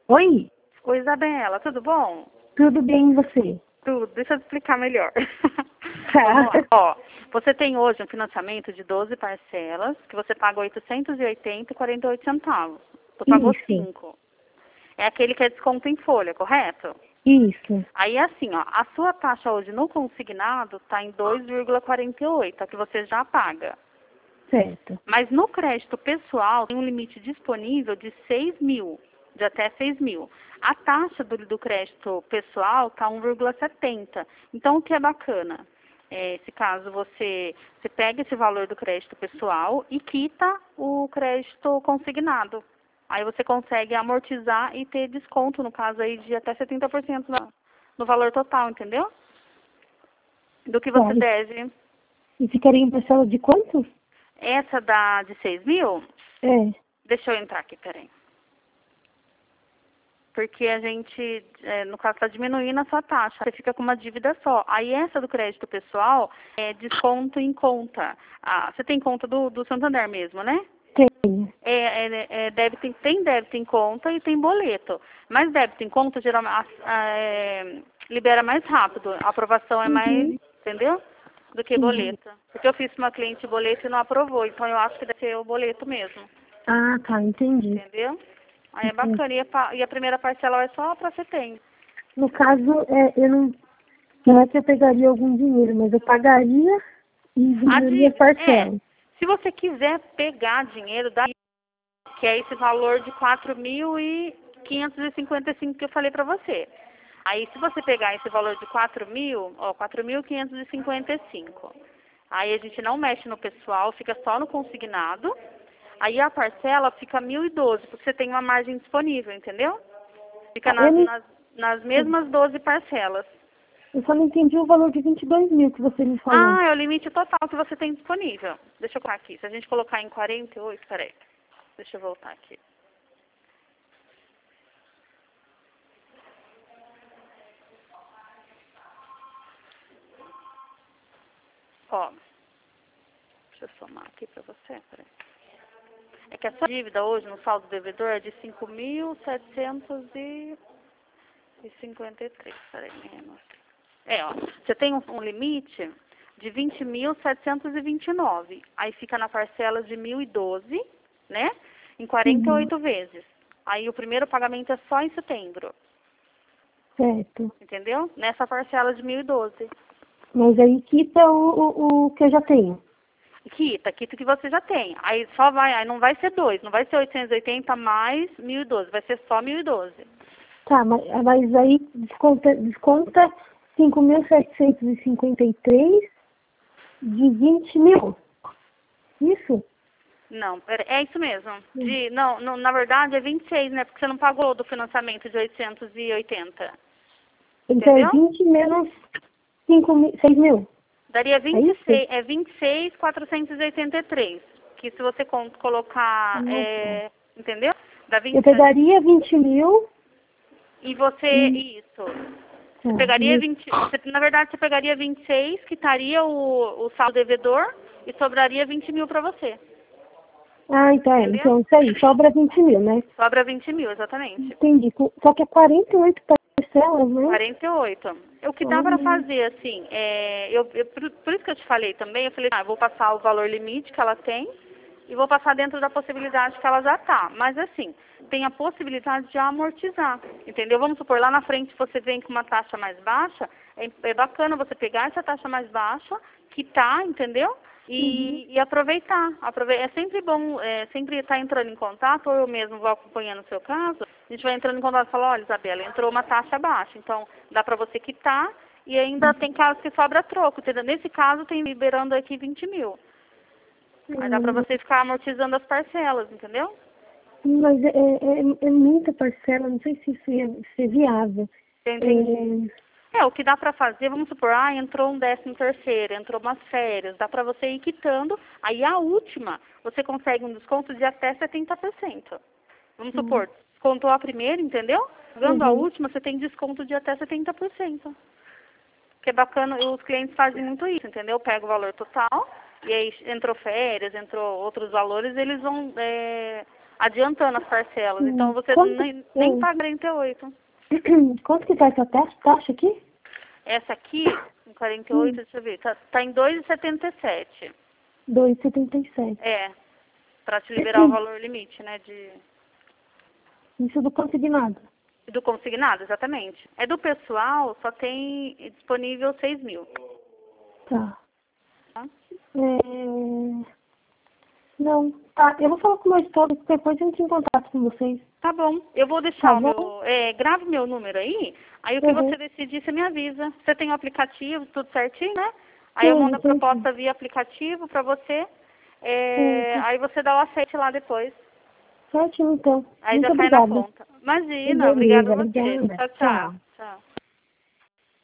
Oi, Oi, Isabela, tudo bom? tudo bem e você? Tudo, deixa eu te explicar melhor. Tá. Vamos lá. Ó, você tem hoje um financiamento de 12 parcelas, que você paga 880,48 centavos. Tu pagou Isso, 5. É aquele que é desconto em folha, correto? isso, Aí assim, ó, a sua taxa hoje no consignado está em 2,48, a que você já paga. certo. Mas no crédito pessoal tem um limite disponível de 6 mil, de até 6 mil. A taxa do crédito pessoal está 1,70. Então, o que é bacana? Se caso você pega esse valor do crédito pessoal e quita o crédito consignado. Aí você consegue amortizar e ter desconto, no caso aí, de até 70% no valor total, entendeu? Do que Tá, você deve. e ficaria em parcela de quanto? Essa de 6 mil, É, deixa eu entrar aqui, peraí. Porque a gente, no caso, está diminuindo a sua taxa. Você fica com uma dívida só. Aí essa do crédito pessoal é desconto em conta. Ah, você tem conta do Santander mesmo, né? tenho. Tem débito em conta e tem boleto. Mas débito em conta geralmente libera mais rápido. A aprovação é mais, Uhum, entendeu? Do que uhum. boleto. Porque eu fiz para uma cliente boleto e não aprovou. Então eu acho que deve ser o boleto mesmo. Ah, tá, entendi. Entendeu? Aí é Entendi. bacana. E a primeira parcela é só para setembro. No caso, não é que eu pegaria algum dinheiro, mas eu pagaria e diminuiria as parcelas. Se você quiser pegar dinheiro da que é esse valor de 4.555 que eu falei para você. Aí se você pegar esse valor de 4.000, ó, 4.555. Aí a gente não mexe no pessoal, fica só no consignado. Aí a parcela fica 1.012, porque você tem uma margem disponível, entendeu? Fica Ah, nas mesmas 12 parcelas. eu só não entendi o valor de 22 mil que você me falou. Ah, é o limite total que você tem disponível. Deixa eu colocar aqui. Se a gente colocar em 48, peraí. Deixa eu voltar aqui. Ó, deixa eu somar aqui pra você, peraí. É que a sua dívida hoje no saldo devedor é de 5.753. Peraí, menos. Ó. Você tem um limite de 20.729. Aí fica na parcela de 1.012, né? Em Uhum, 48 vezes. Aí o primeiro pagamento é só em setembro. certo. Entendeu? Nessa parcela de 1.012. Mas aí quita o que eu já tenho. Quita que você já tem. Aí não vai ser dois, não vai ser 880 mais 1.012, vai ser só 1.012. Tá, mas aí desconta 5.753 de 20 mil. Isso? Não, é isso mesmo. Hum. Não, na verdade é 26, né? Porque você não pagou do financiamento de 880. Então é Entendeu? 20 menos 6 mil. Daria É isso? 26, 26.483. Que se você colocar, Ah, tá. entendeu? Dá Eu 26. pegaria 20 mil E você, e. isso. Tá, Você pegaria 20, na verdade você pegaria 26, quitaria o saldo devedor e sobraria 20 mil para você. então é. Entendeu? Então isso aí, sobra 20 mil, né? Sobra 20 mil, exatamente. Entendi. Só que é 48 parcelas, né? 48. O que dá para Olha. fazer, assim, por isso que eu te falei também, eu falei, eu vou passar o valor limite que ela tem e vou passar dentro da possibilidade que ela já tá. Mas, assim, tem a possibilidade de amortizar, entendeu? Vamos supor, lá na frente você vem com uma taxa mais baixa, é bacana você pegar essa taxa mais baixa, quitar, entendeu? Uhum. E aproveitar. É sempre bom, sempre estar entrando em contato, ou eu mesmo vou acompanhando o seu caso, a gente vai entrando em contato e fala, olha, Isabela, entrou uma taxa baixa, então dá para você quitar e ainda tem casos que sobra troco, entendeu? Nesse caso tem liberando aqui 20 mil. Aí dá para Hum, você ficar amortizando as parcelas, entendeu? Mas é muita parcela, não sei se isso é viável. Eu entendi. É, O que dá para fazer, vamos supor, entrou um 13º, entrou umas férias, dá para você ir quitando, aí a última, você consegue um desconto de até 70%. Vamos supor, descontou a primeira, entendeu? Pagando a uhum. última, você tem desconto de até 70%. Que é bacana, os clientes fazem muito isso, entendeu? Pega o valor total, e aí entrou férias, entrou outros valores, eles vão adiantando as parcelas. Então você nem paga 48. Quanto que tá essa taxa aqui? Essa aqui, em 48, deixa eu ver, tá em 2,77. 2,77. É, para te liberar o valor limite, né, Isso do consignado. do consignado, exatamente. É do pessoal, só tem disponível 6 mil. Tá. Tá? Não, tá. Eu vou falar com o meu esposo, depois eu entro em contato com vocês. Tá bom. Eu vou deixar Tá o bom? meu... grave meu número aí o que você decidir, você me avisa. Você tem o aplicativo, tudo certinho, né? Aí eu mando a proposta via aplicativo pra você. Aí você dá o aceite lá depois. Certinho, então. Aí Muito já cai na obrigada. conta. Imagina, obrigada a você. Obrigada. Tchau, tchau. Tchau.